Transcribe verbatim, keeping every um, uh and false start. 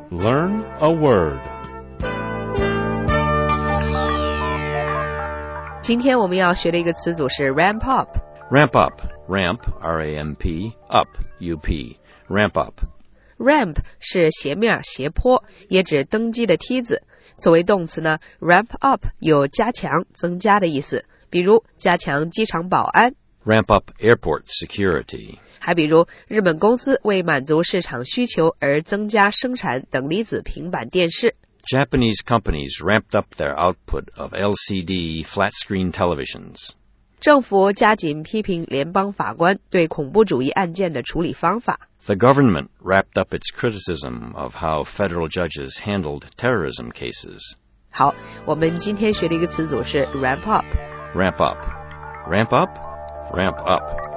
Learn a word. 今天我们要学的一个词组是 ramp up. Ramp up. Ramp, R A M P, up, U P. Ramp up. Ramp 是斜面斜坡，也指登基的梯子。作为动词呢 ramp up 有加强增加的意思，比如加强机场保安， Ramp up airport security. 还比如日本公司为满足市场需求而增加生产等离子平板电视。 Japanese companies ramped up their output of L C D flat-screen televisions. 政府加紧批评联邦法官对恐怖主义案件的处理方法。 The government wrapped up its criticism of how federal judges handled terrorism cases. 好，我们今天学的一个词组是 ramp up. Ramp up. Ramp up? Ramp up.